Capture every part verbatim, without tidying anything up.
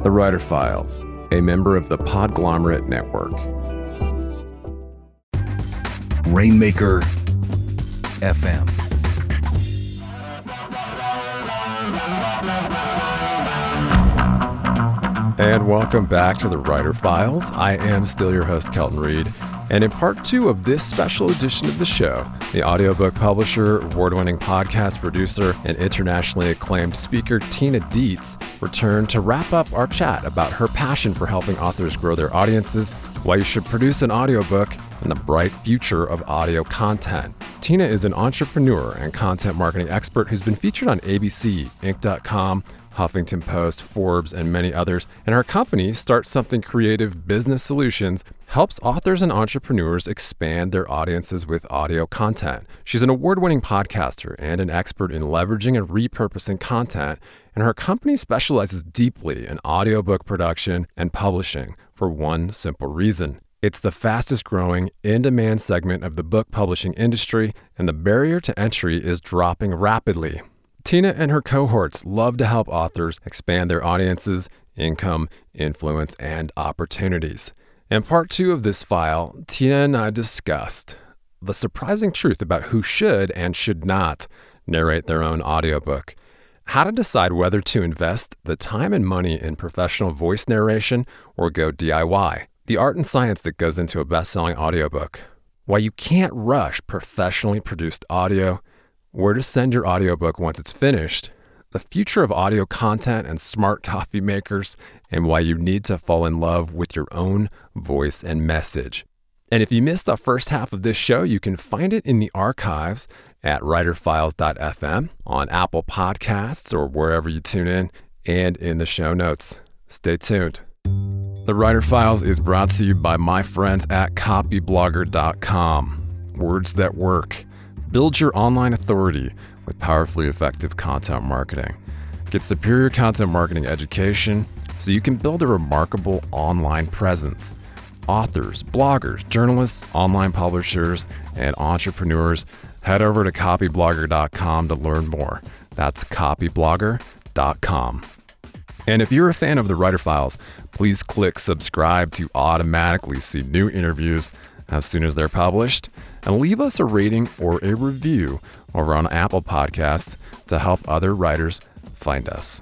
The Writer Files, a member of the Podglomerate Network. Rainmaker F M. And welcome back to The Writer Files. I am still your host, Kelton Reid. And in part two of this special edition of the show, the audiobook publisher, award-winning podcast producer, and internationally acclaimed speaker Tina Dietz returned to wrap up our chat about her passion for helping authors grow their audiences, why you should produce an audiobook, and the bright future of audio content. Tina is an entrepreneur and content marketing expert who's been featured on A B C, Inc dot com, Huffington Post, Forbes, and many others. And her company, Start Something Creative Business Solutions, helps authors and entrepreneurs expand their audiences with audio content. She's an award-winning podcaster and an expert in leveraging and repurposing content, and her company specializes deeply in audiobook production and publishing for one simple reason. It's the fastest growing, in-demand segment of the book publishing industry, and the barrier to entry is dropping rapidly. Tina and her cohorts love to help authors expand their audiences, income, influence, and opportunities. In part two of this file, Tina and I discussed the surprising truth about who should and should not narrate their own audiobook, how to decide whether to invest the time and money in professional voice narration or go D I Y, the art and science that goes into a best-selling audiobook, why you can't rush professionally produced audio, where to send your audiobook once it's finished, the future of audio content and smart coffee makers, and why you need to fall in love with your own voice and message. And if you missed the first half of this show, you can find it in the archives at writer files dot f m, on Apple Podcasts or wherever you tune in, and in the show notes. Stay tuned. The Writer Files is brought to you by my friends at copy blogger dot com. Words that work. Build your online authority with powerfully effective content marketing. Get superior content marketing education so you can build a remarkable online presence. Authors, bloggers, journalists, online publishers, and entrepreneurs, head over to copy blogger dot com to learn more. That's copy blogger dot com. And if you're a fan of the Writer Files, please click subscribe to automatically see new interviews as soon as they're published, and leave us a rating or a review over on Apple Podcasts to help other writers find us.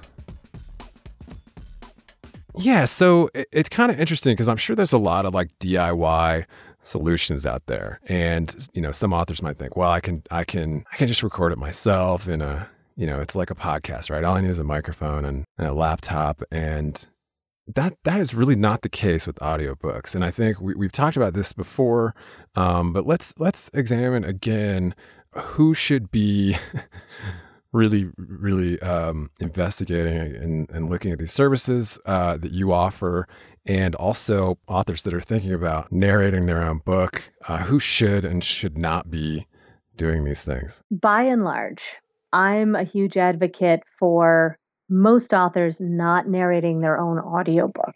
Yeah, so it, it's kind of interesting because I'm sure there's a lot of like D I Y solutions out there, and you know, some authors might think, well, I can, I can, I can just record it myself in a, you know, it's like a podcast, right? All I need is a microphone and, and a laptop, and That that is really not the case with audiobooks. And I think we, we've talked about this before, um, but let's let's examine again who should be really, really um, investigating and, and looking at these services uh, that you offer, and also authors that are thinking about narrating their own book, uh, who should and should not be doing these things. By and large, I'm a huge advocate for most authors not narrating their own audiobook.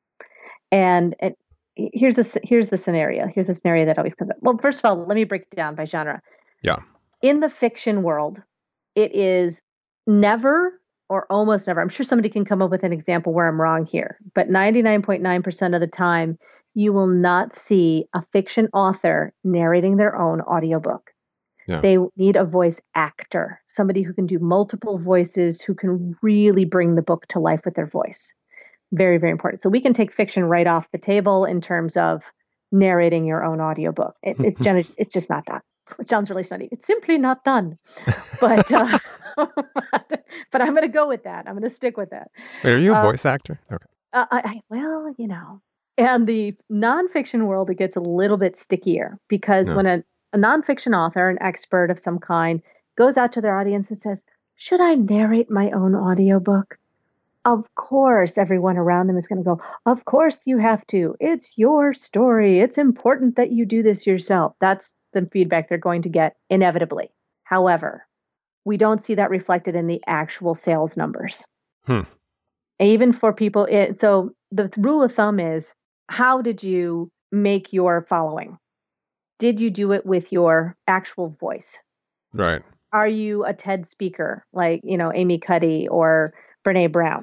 And it, here's a, here's the scenario. Here's the scenario that always comes up. Well, first of all, let me break it down by genre. Yeah. In the fiction world, it is never or almost never. I'm sure somebody can come up with an example where I'm wrong here, but ninety-nine point nine percent of the time, you will not see a fiction author narrating their own audiobook. Yeah. They need a voice actor, somebody who can do multiple voices, who can really bring the book to life with their voice. Very, very important. So we can take fiction right off the table in terms of narrating your own audiobook. It, it's, it's just not done. It sounds really sunny. It's simply not done. But uh, but, but I'm going to go with that. I'm going to stick with that. Wait, are you a uh, voice actor? Okay. Uh, I, I, well, you know. And the nonfiction world, it gets a little bit stickier because yeah. when a A nonfiction author, an expert of some kind, goes out to their audience and says, should I narrate my own audiobook? Of course, everyone around them is going to go, of course you have to. It's your story. It's important that you do this yourself. That's the feedback they're going to get inevitably. However, we don't see that reflected in the actual sales numbers. Hmm. Even for people. It, so the rule of thumb is, how did you make your following? Did you do it with your actual voice? Right. Are you a TED speaker like, you know, Amy Cuddy or Brene Brown?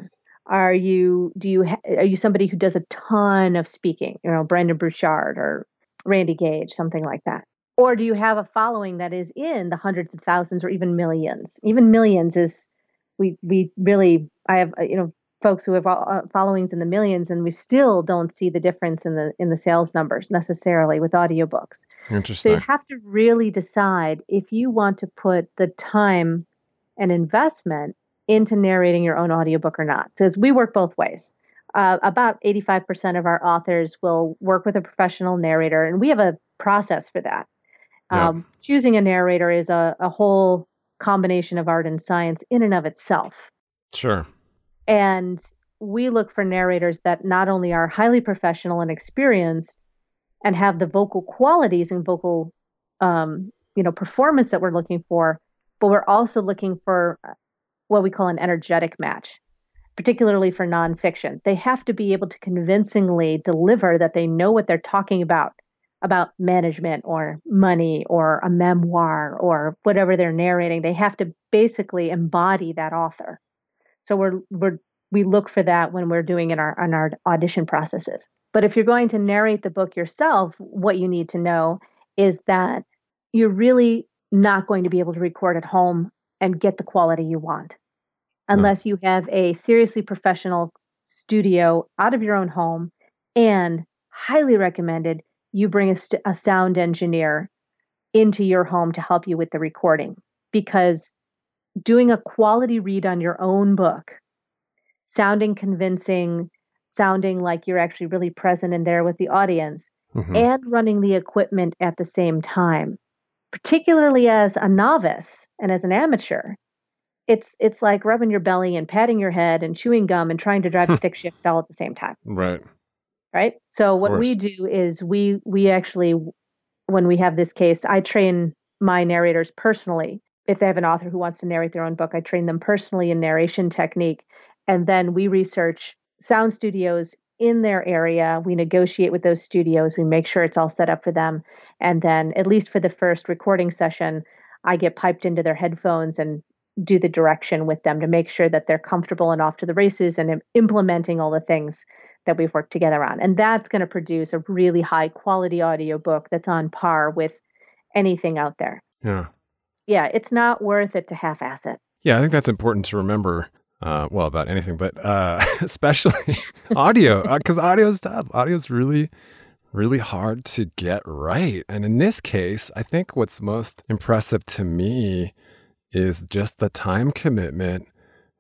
Are you do you ha- are you somebody who does a ton of speaking, you know, Brandon Burchard or Randy Gage, something like that? Or do you have a following that is in the hundreds of thousands or even millions? Even millions is we we really I have uh, you know folks who have uh, followings in the millions, and we still don't see the difference in the in the sales numbers necessarily with audiobooks. So you Interesting. have to really decide if you want to put the time and investment into narrating your own audiobook or not. So as we work both ways. Uh, about eighty-five percent of our authors will work with a professional narrator, and we have a process for that. Yeah. Um, choosing a narrator is a, a whole combination of art and science in and of itself. Sure. And we look for narrators that not only are highly professional and experienced and have the vocal qualities and vocal, um, you know, performance that we're looking for, but we're also looking for what we call an energetic match, particularly for nonfiction. They have to be able to convincingly deliver that they know what they're talking about, about management or money or a memoir or whatever they're narrating. They have to basically embody that author. So we're we're we look for that when we're doing in our on our audition processes. But if you're going to narrate the book yourself, what you need to know is that you're really not going to be able to record at home and get the quality you want unless you have a seriously professional studio out of your own home, and highly recommended you bring a, st- a sound engineer into your home to help you with the recording, because doing a quality read on your own book, sounding convincing, sounding like you're actually really present in there with the audience, Mm-hmm. and running the equipment at the same time, particularly as a novice and as an amateur, it's it's like rubbing your belly and patting your head and chewing gum and trying to drive stick shift all at the same time, Right. right? So Of what we course. do is we we actually, when we have this case, I train my narrators personally. If they have an author who wants to narrate their own book, I train them personally in narration technique, and then we research sound studios in their area. We negotiate with those studios. We make sure it's all set up for them, and then at least for the first recording session, I get piped into their headphones and do the direction with them to make sure that they're comfortable and off to the races and im- implementing all the things that we've worked together on. And that's going to produce a really high quality audiobook that's on par with anything out there. Yeah. Yeah, it's not worth it to half-ass it. Yeah, I think that's important to remember. Uh, well, about anything, but uh, especially audio, because audio is tough. Audio is really, really hard to get right. And in this case, I think what's most impressive to me is just the time commitment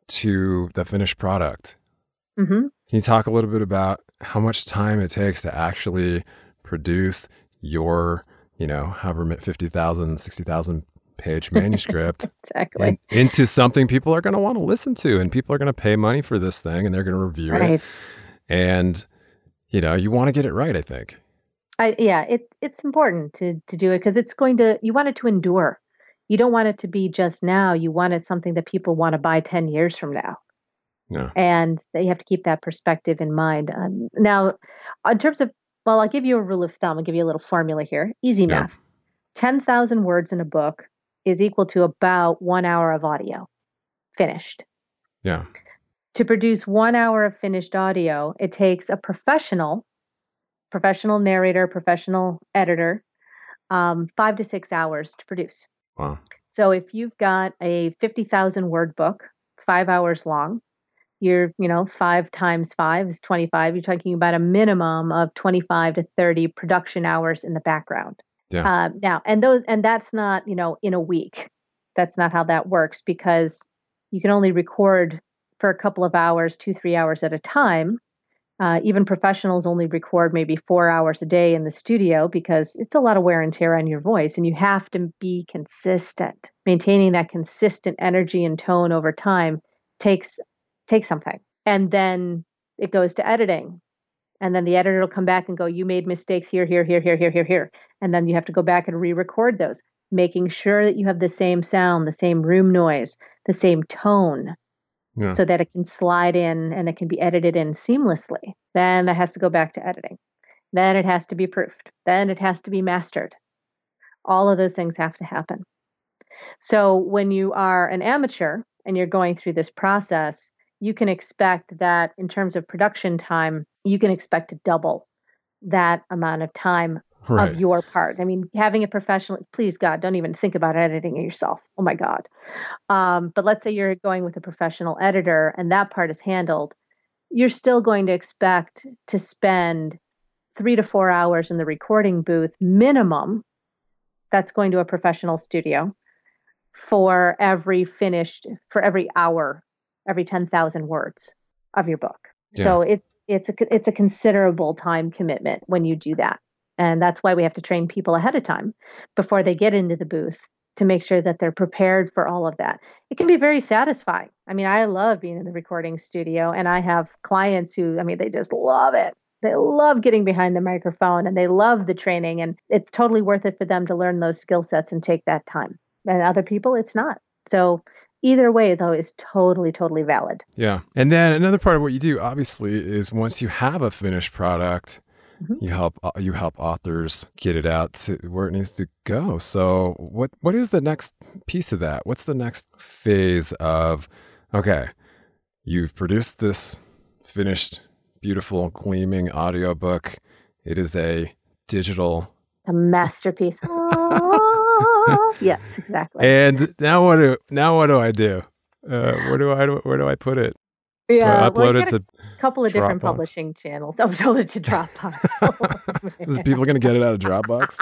to the finished product. Mm-hmm. Can you talk a little bit about how much time it takes to actually produce your, you know, however fifty thousand, sixty thousand page manuscript Exactly. and into something people are going to want to listen to, and people are going to pay money for this thing and they're going to review Right. it. And, you know, you want to get it right, I think. I, yeah, it, it's important to, to do it because it's going to, you want it to endure. You don't want it to be just now. You want it something that people want to buy ten years from now. Yeah. And you have to keep that perspective in mind. Um, now, in terms of, well, I'll give you a rule of thumb. I'll give you a little formula here. Easy Yeah. math. ten thousand words in a book is equal to about one hour of audio finished. Yeah. To produce one hour of finished audio, it takes a professional, professional narrator, professional editor, um, five to six hours to produce. Wow. So if you've got a fifty thousand word book, five hours long, you're, you know, five times five is twenty-five. You're talking about a minimum of twenty-five to thirty production hours in the background. Yeah. Uh, now, and those, and that's not, you know, in a week. That's not how that works, because you can only record for a couple of hours, two, three hours at a time. Uh, even professionals only record maybe four hours a day in the studio because it's a lot of wear and tear on your voice, and you have to be consistent. Maintaining that consistent energy and tone over time takes takes something. And then it goes to editing. And then the editor will come back and go, you made mistakes here, here, here, here, here, here, here. And then you have to go back and re-record those, making sure that you have the same sound, the same room noise, the same tone, Yeah. so that it can slide in and it can be edited in seamlessly. Then that has to go back to editing. Then it has to be proofed. Then it has to be mastered. All of those things have to happen. So when you are an amateur and you're going through this process, you can expect that in terms of production time, you can expect to double that amount of time Right. of your part. I mean, having a professional, please God, don't even think about editing it yourself. Oh my God. Um, but let's say you're going with a professional editor and that part is handled, you're still going to expect to spend three to four hours in the recording booth minimum. That's going to a professional studio for every finished, for every hour, every ten thousand words of your book. Yeah. So it's it's a it's a considerable time commitment when you do that. And that's why we have to train people ahead of time before they get into the booth to make sure that they're prepared for all of that. It can be very satisfying. I mean, I love being in the recording studio, and I have clients who, I mean, they just love it. They love getting behind the microphone and they love the training, and it's totally worth it for them to learn those skill sets and take that time. And other people, it's not. So either way, though, is totally, totally valid. Yeah. And then another part of what you do, obviously, is once you have a finished product, mm-hmm. you help you help authors get it out to where it needs to go. So what what is the next piece of that? What's the next phase of, okay, you've produced this finished, beautiful, gleaming audiobook. It is a digital... It's a masterpiece. Yes, exactly. And now what do now what do I do? Uh, where do I where do I put it? Yeah, do I upload well, it to a couple of Dropbox? Different publishing channels. Upload it to Dropbox. Is people going to get it out of Dropbox?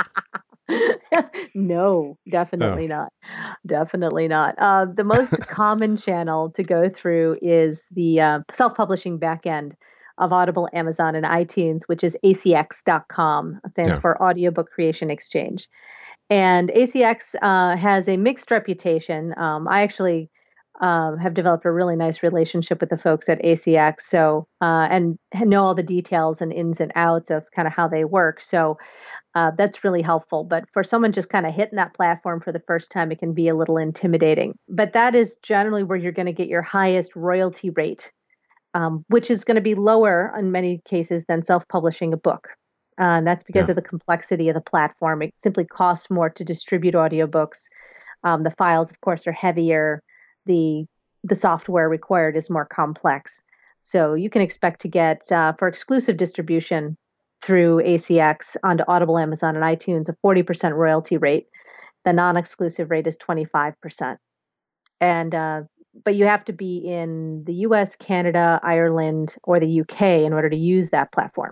No, definitely oh. not. Definitely not. Uh, the most common channel to go through is the uh, self-publishing backend of Audible, Amazon, and iTunes, which is A C X dot com. It stands yeah. for Audiobook Creation Exchange. And A C X uh, has a mixed reputation. Um, I actually uh, have developed a really nice relationship with the folks at A C X, so uh, and know all the details and ins and outs of kind of how they work. So uh, that's really helpful. But for someone just kind of hitting that platform for the first time, it can be a little intimidating. But that is generally where you're going to get your highest royalty rate, um, which is going to be lower in many cases than self-publishing a book. Uh, and that's because yeah. of the complexity of the platform. It simply costs more to distribute audiobooks. Um, the files, of course, are heavier. The the software required is more complex. So you can expect to get, uh, for exclusive distribution through A C X onto Audible, Amazon, and iTunes, a forty percent royalty rate. The non-exclusive rate is twenty-five percent. And uh, but you have to be in the U S, Canada, Ireland, or the U K in order to use that platform.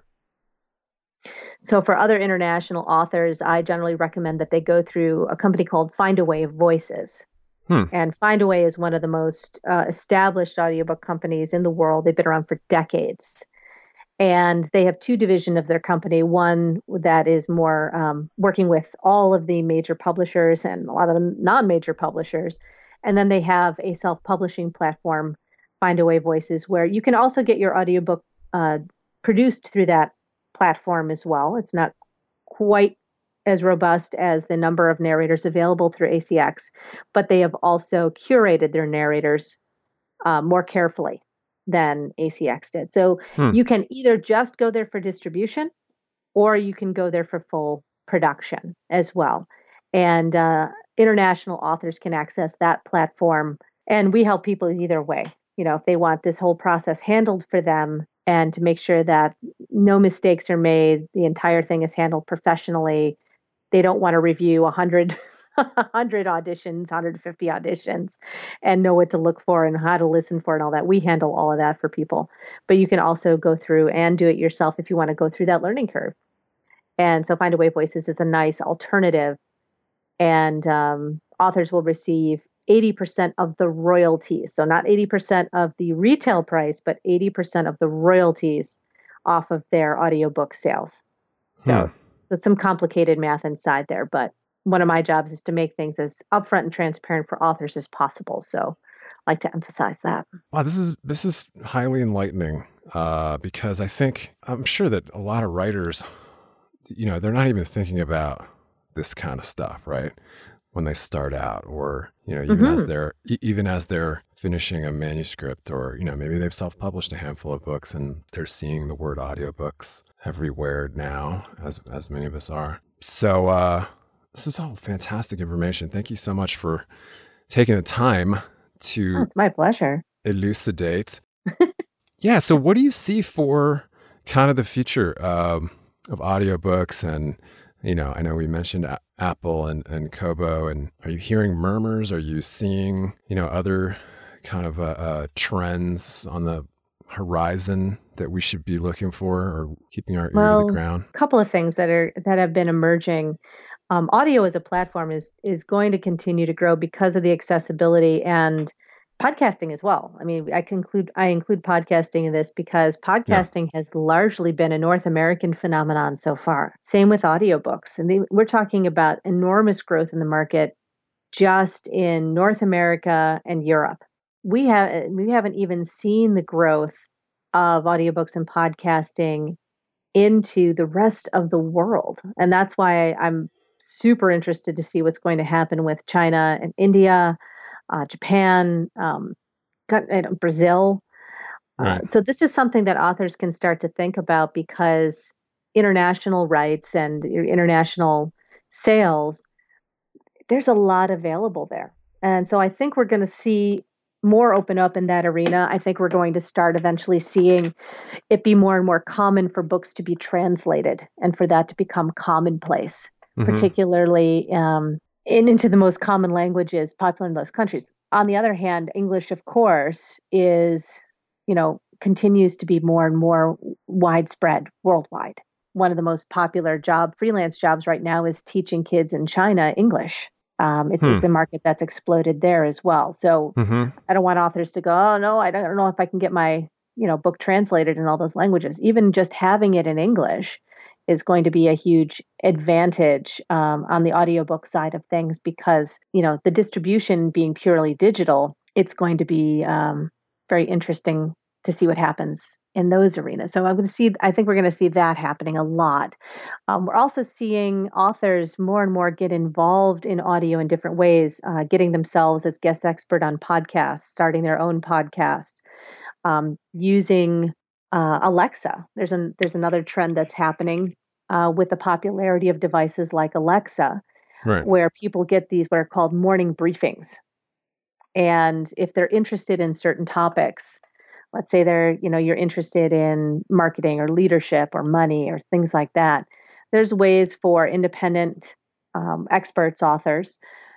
So for other international authors, I generally recommend that they go through a company called Findaway Voices. Hmm. And Findaway is one of the most uh, established audiobook companies in the world. They've been around for decades. And they have two divisions of their company. One that is more um, working with all of the major publishers and a lot of the non-major publishers. And then they have a self-publishing platform, Findaway Voices, where you can also get your audiobook uh, produced through that platform as well. It's not quite as robust as the number of narrators available through A C X, but they have also curated their narrators uh, more carefully than A C X did. So hmm. you can either just go there for distribution, or you can go there for full production as well. And uh, international authors can access that platform, and we help people either way. You know, if they want this whole process handled for them, and to make sure that no mistakes are made, the entire thing is handled professionally. They don't want to review one hundred, one hundred auditions, one hundred fifty auditions, and know what to look for and how to listen for and all that. We handle all of that for people. But you can also go through and do it yourself if you want to go through that learning curve. And so Findaway Voices is a nice alternative. And um, authors will receive eighty percent of the royalties. So not eighty percent of the retail price, but eighty percent of the royalties off of their audiobook sales. So, hmm. so some complicated math inside there, but one of my jobs is to make things as upfront and transparent for authors as possible. So I like to emphasize that. Wow, this is this is highly enlightening uh, because I think, I'm sure that a lot of writers, you know, they're not even thinking about this kind of stuff, right? When they start out, or, you know, even mm-hmm. as they're even as they're finishing a manuscript, or, you know, maybe they've self-published a handful of books and they're seeing the word audiobooks everywhere now, as as many of us are. So uh, this is all fantastic information. Thank you so much for taking the time to oh, it's my pleasure. elucidate Yeah. So what do you see for kind of the future um, of audiobooks? And, you know, I know we mentioned a- Apple and, and Kobo, and are you hearing murmurs? Are you seeing, you know, other kind of uh, uh, trends on the horizon that we should be looking for or keeping our ear to Well, the ground? a couple of things that are that have been emerging. Um, audio as a platform is is going to continue to grow because of the accessibility and podcasting as well. I mean, I conclude I include podcasting in this because Yeah. podcasting has largely been a North American phenomenon so far. Same with audiobooks. And the, we're talking about enormous growth in the market just in North America and Europe. We have we haven't even seen the growth of audiobooks and podcasting into the rest of the world. And that's why I'm super interested to see what's going to happen with China and India, uh, Japan, um, got- uh, Brazil. Uh, Right. so this is something that authors can start to think about because international rights and your international sales, there's a lot available there. And so I think we're going to see more open up in that arena. I think we're going to start eventually seeing it be more and more common for books to be translated and for that to become commonplace, Mm-hmm. particularly um, in, into the most common languages popular in those countries. On the other hand, English, of course, is, you know, continues to be more and more widespread worldwide. One of the most popular job, freelance jobs right now is teaching kids in China English. Um, it's, Hmm. it's a market that's exploded there as well. So Mm-hmm. I don't want authors to go, oh no, I don't know if I can get my, you know, book translated in all those languages. Even just having it in English is going to be a huge advantage um, on the audiobook side of things because, you know, the distribution being purely digital, it's going to be um, very interesting to see what happens in those arenas. So I'm going to see, I think we're going to see that happening a lot. Um, we're also seeing authors more and more get involved in audio in different ways, uh, getting themselves as guest expert on podcasts, starting their own podcast, um, using uh, Alexa. There's an there's another trend that's happening uh, with the popularity of devices like Alexa, Right. where people get these what are called morning briefings. And if they're interested in certain topics, let's say they're, you know, you're interested in marketing or leadership or money or things like that, there's ways for independent um, experts, authors,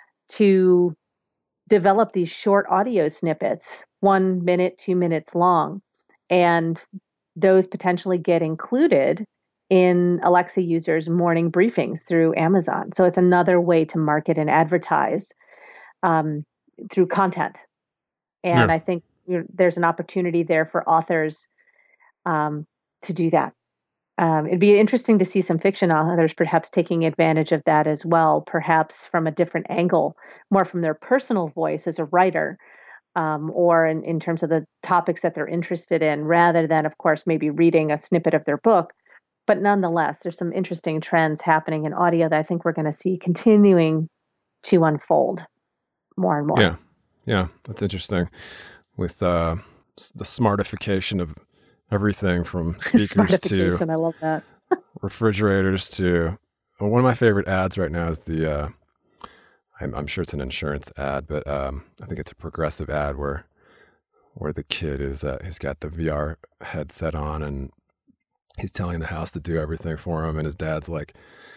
to develop these short audio snippets, one minute, two minutes long, and those potentially get included in Alexa users' morning briefings through Amazon. So it's another way to market and advertise um, through content. And Yeah. I think you know, there's an opportunity there for authors um, to do that. Um, it'd be interesting to see some fiction authors perhaps taking advantage of that as well, perhaps from a different angle, more from their personal voice as a writer, um, or in, in terms of the topics that they're interested in, rather than, of course, maybe reading a snippet of their book. But nonetheless, there's some interesting trends happening in audio that I think we're going to see continuing to unfold more and more. Yeah. Yeah. That's interesting. With uh, s- the smartification of everything from speakers to Smartification, I love that. refrigerators to well, one of my favorite ads right now is the uh, I'm, I'm sure it's an insurance ad, but um, I think it's a Progressive ad where where the kid is uh, he's got the V R headset on and he's telling the house to do everything for him, and his dad's like,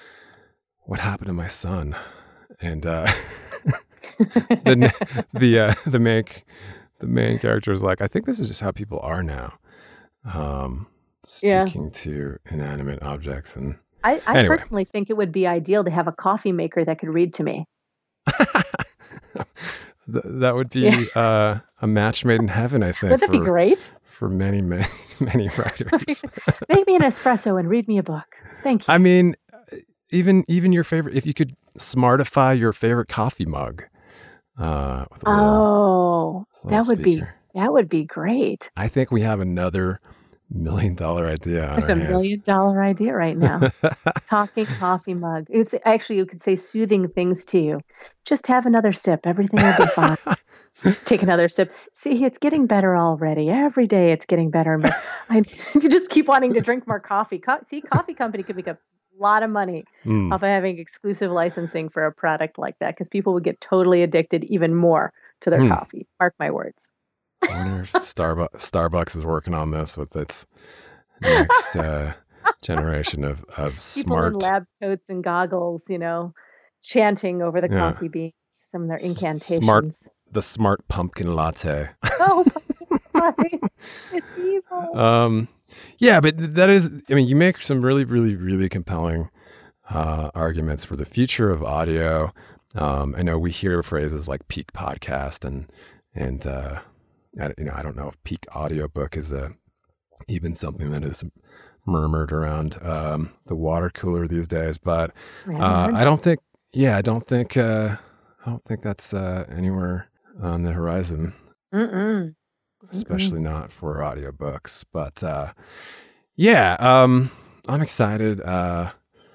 "What happened to my son?" And uh, the the uh, the main the main character is like, "I think this is just how people are now." Um, Yeah. speaking to inanimate objects, and I, I anyway, personally think it would be ideal to have a coffee maker that could read to me. Th- that would Yeah. be uh, a match made in heaven, I think, Would that be for great? for many, many, many writers. Make me an espresso and read me a book. Thank you. I mean, even even your favorite, if you could smartify your favorite coffee mug uh, with a little, Oh, little that would be speaker. that would be great. I think we have another million dollar idea on There's our a hands. million dollar idea right now. Talking coffee mug. It's actually you could say soothing things to you. Just have another sip. Everything will be fine. Take another sip. See, it's getting better already. Every day it's getting better and better. I, you just keep wanting to drink more coffee. Co- see, coffee company could make a lot of money Mm, off of having exclusive licensing for a product like that because people would get totally addicted even more to their hmm. coffee. Mark my words. I wonder if Starbucks Starbucks is working on this with its next uh, generation of, of People smart, in lab coats and goggles, you know, chanting over the yeah, coffee beans, some of their s- smart, incantations. the smart pumpkin latte. Oh, pumpkin spice. It's evil. um, yeah, but th- that is, I mean, you make some really, really, really compelling uh, arguments for the future of audio. Um, I know we hear phrases like peak podcast and and uh, I, you know I don't know if peak audiobook is a even something that is murmured around um, the water cooler these days, but I haven't uh, heard I don't think yeah I don't think uh, I don't think that's uh, anywhere on the horizon, Mm-mm. Mm-mm. especially not for audiobooks. But uh, yeah, um, I'm excited uh,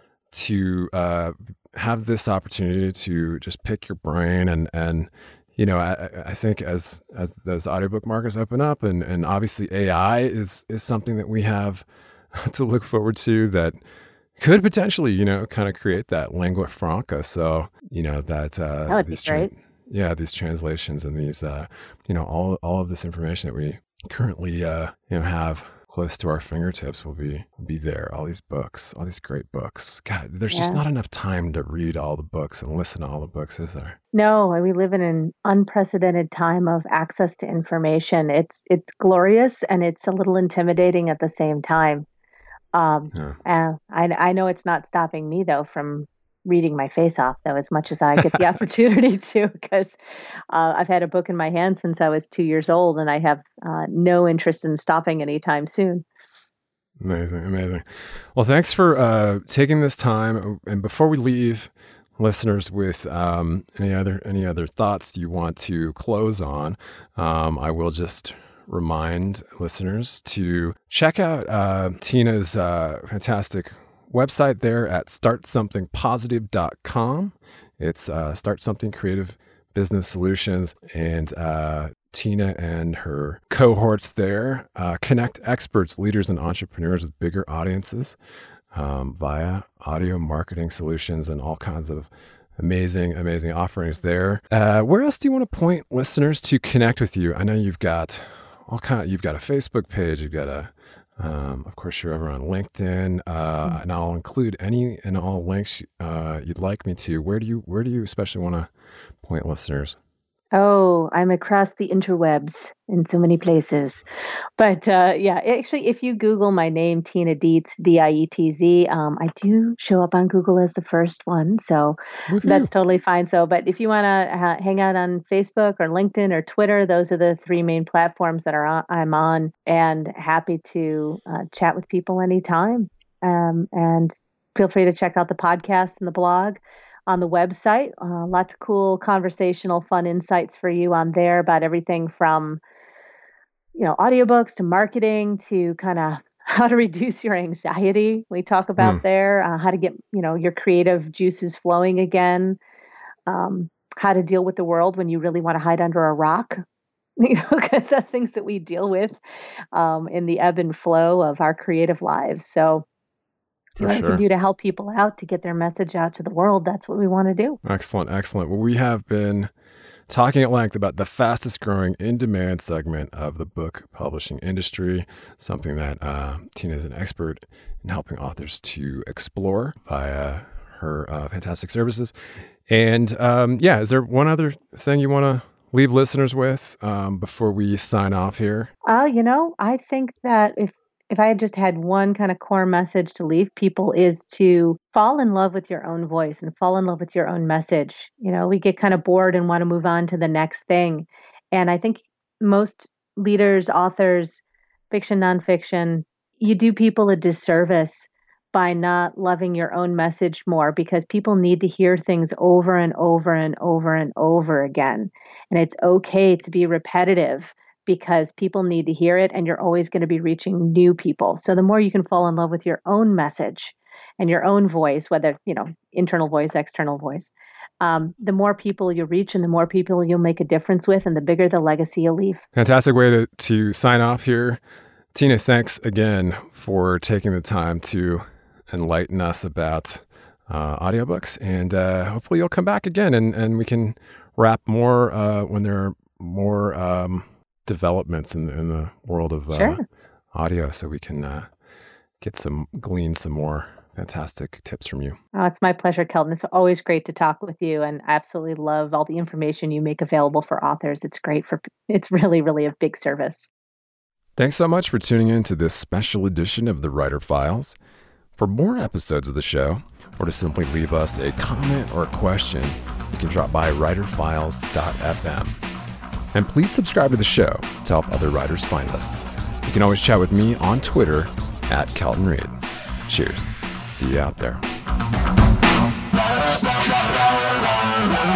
to uh, have this opportunity to just pick your brain and and you know I, I think as as those audiobook markets open up and and obviously A I is is something that we have to look forward to that could potentially you know kind of create that lingua franca. So you know that uh, That would be these tra- great. yeah these translations and these uh, you know all all of this information that we currently uh, you know have close to our fingertips will be will be there. All these books, all these great books. God, there's just Yeah. not enough time to read all the books and listen to all the books, is there? No, and we live in an unprecedented time of access to information. It's it's glorious and it's a little intimidating at the same time. Um, Yeah. uh, I I know it's not stopping me though from reading my face off though, as much as I get the opportunity to, because uh, I've had a book in my hand since I was two years old, and I have uh, no interest in stopping anytime soon. Amazing, amazing. Well, thanks for uh, taking this time. And before we leave listeners with um, any other any other thoughts you want to close on, um, I will just remind listeners to check out uh, Tina's uh, fantastic website there at start something positive dot com. It's uh, Start Something Creative Business Solutions, and uh, Tina and her cohorts there uh, connect experts, leaders, and entrepreneurs with bigger audiences um, via audio marketing solutions and all kinds of amazing, amazing offerings there. Uh, where else do you want to point listeners to connect with you? I know you've got all kind. You've got a Facebook page. You've got a Um, of course, you're over on LinkedIn, uh, and I'll include any and all links uh, you'd like me to. Where do you Where do you especially want to point listeners? Oh, I'm across the interwebs in so many places. But uh, yeah, actually, if you Google my name, Tina Dietz, D I E T Z, um, I do show up on Google as the first one. So Woohoo! that's totally fine. So, but if you want to ha- hang out on Facebook or LinkedIn or Twitter, those are the three main platforms that are on, I'm on, and happy to uh, chat with people anytime. Um, and feel free to check out the podcast and the blog on the website. Uh, lots of cool conversational, fun insights for you on there about everything from you know, audiobooks to marketing to kind of how to reduce your anxiety. We talk Hmm. about there, uh, how to get, you know, your creative juices flowing again, um, how to deal with the world when you really want to hide under a rock, you know, because that's things that we deal with um, in the ebb and flow of our creative lives. So, For what I can sure. do to help people out to get their message out to the world, that's what we want to do. Excellent, excellent. Well, we have been talking at length about the fastest growing in demand segment of the book publishing industry, something that uh, Tina is an expert in helping authors to explore via her uh, fantastic services. And um, yeah, is there one other thing you want to leave listeners with um, before we sign off here? Uh, you know, I think that if if I had just had one kind of core message to leave people is to fall in love with your own voice and fall in love with your own message. You know, we get kind of bored and want to move on to the next thing. And I think most leaders, authors, fiction, nonfiction, you do people a disservice by not loving your own message more because people need to hear things over and over and over and over again. And it's okay to be repetitive because people need to hear it and you're always going to be reaching new people. So the more you can fall in love with your own message and your own voice, whether, you know, internal voice, external voice, um, the more people you reach and the more people you'll make a difference with and the bigger the legacy you'll leave. Fantastic way to, to sign off here. Tina, thanks again for taking the time to enlighten us about uh, audiobooks. And uh, hopefully you'll come back again and, and we can wrap more uh, when there are more um, developments in, in the world of uh, Sure. audio so we can uh, get some, glean some more fantastic tips from you. Oh, it's my pleasure, Kelton. It's always great to talk with you, and I absolutely love all the information you make available for authors. It's great for, it's really, really a big service. Thanks so much for tuning in to this special edition of the Writer Files. For more episodes of the show, or to simply leave us a comment or a question, you can drop by writer files dot f m. And please subscribe to the show to help other writers find us. You can always chat with me on Twitter at Kelton Reid. Cheers. See you out there.